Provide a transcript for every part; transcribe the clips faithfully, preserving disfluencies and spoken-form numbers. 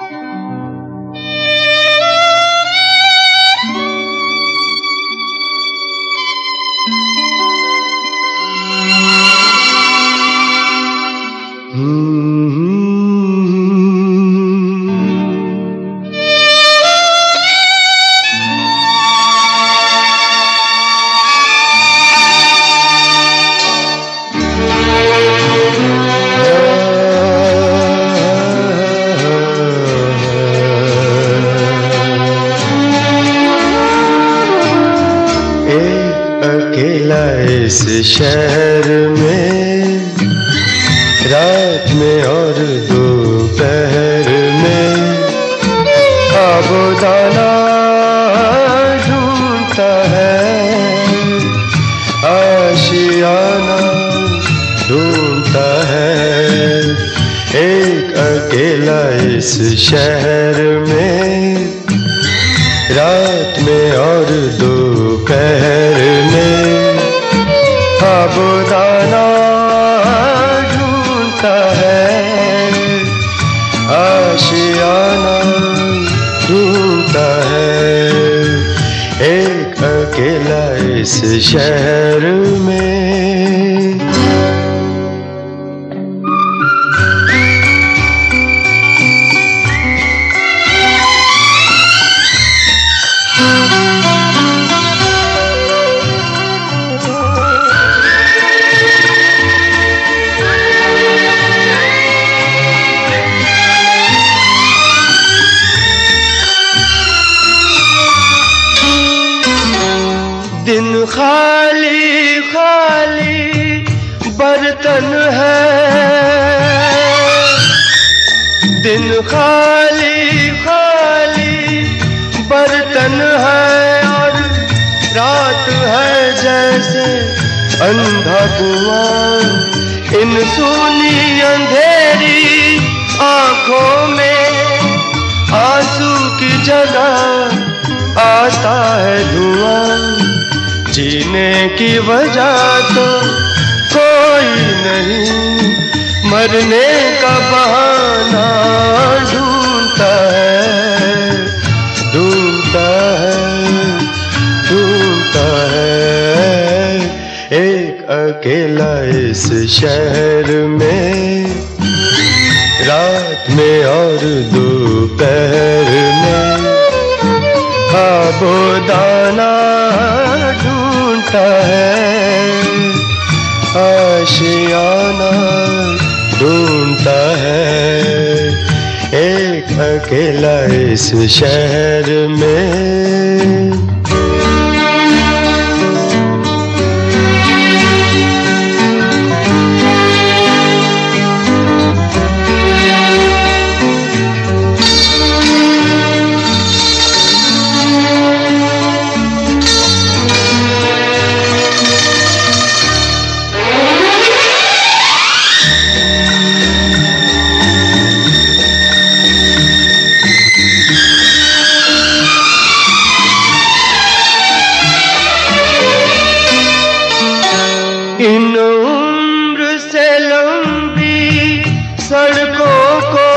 इस शहर में रात में और दोपहर में आबोदाना ढूंढता है, आशियाना ढूंढता है। एक अकेला इस शहर में रात में और दोपहर में आबोदाना ढूंढता है, आशियाना ढूंढता है। एक अकेला इस शहर में। दिन खाली खाली बर्तन है, दिन खाली खाली बर्तन है, और रात है जैसे अंधा कुआं। इन सूनी अंधेरी आंखों में आंसू की जगह आता है धुआं। जीने की वजह तो कोई नहीं, मरने का बहाना ढूंढता है, ढूंढता है, ढूंढता है। एक अकेला इस शहर में रात में और दोपहर में आबोदाना ढूंढता है, आशियाना ढूंढता है। एक अकेला इस शहर में। इन उम्र से लंबी सड़कों को,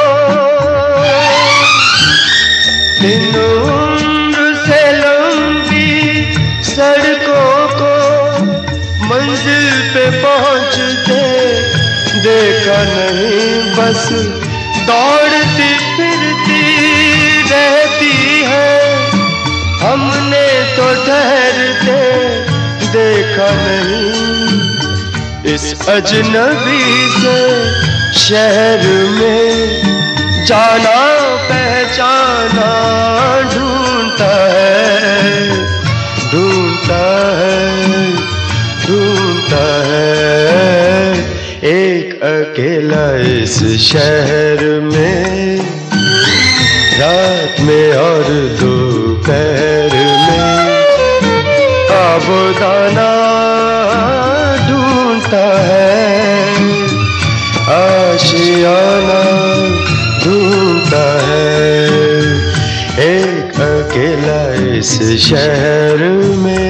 इन उम्र से लंबी सड़कों को मंजिल पे पहुंचते देखा नहीं। बस दौड़ती फिरती रहती है, हमने तो ठहरते देखा नहीं। इस अजनबी से शहर में जाना पहचाना ढूंढता है, ढूंढता है, ढूंढता है। एक अकेला इस शहर में रात में और दोपहर में आबोदाना ढूंढता है, आशियाना ढूंढता है। एक अकेला इस शहर में।